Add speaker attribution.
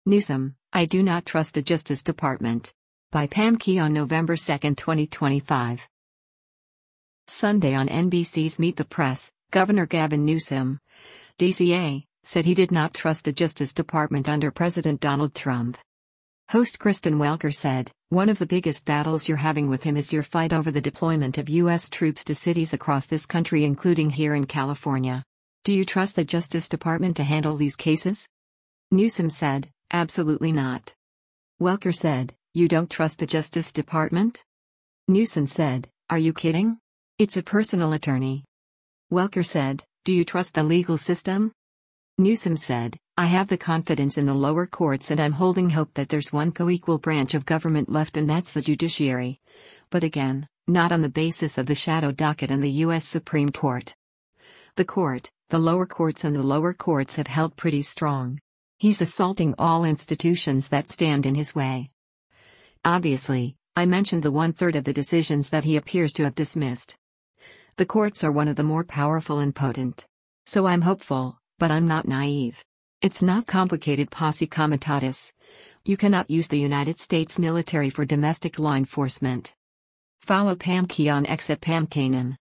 Speaker 1: Newsom, I do not trust the Justice Department. By Pam Key on November 2, 2025. Sunday on NBC's Meet the Press, Governor Gavin Newsom, DCA, said he did not trust the Justice Department under President Donald Trump. Host Kristen Welker said, "One of the biggest battles you're having with him is your fight over the deployment of U.S. troops to cities across this country, including here in California. Do you trust the Justice Department to handle these cases?" Newsom said, "Absolutely not." Welker said, "You don't trust the Justice Department?" Newsom said, "Are you kidding? It's a personal attorney." Welker said, "Do you trust the legal system?" Newsom said, "I have the confidence in the lower courts and I'm holding hope that there's one co-equal branch of government left, and that's the judiciary. But again, not on the basis of the shadow docket and the U.S. Supreme Court. The lower courts have held pretty strong. He's assaulting all institutions that stand in his way." Obviously, I mentioned the 1/3 of the decisions that he appears to have dismissed. The courts are one of the more powerful and potent. So I'm hopeful, but I'm not naive. It's not complicated posse comitatus. You cannot use the United States military for domestic law enforcement. Follow Pam Key on X at Pam Kanan.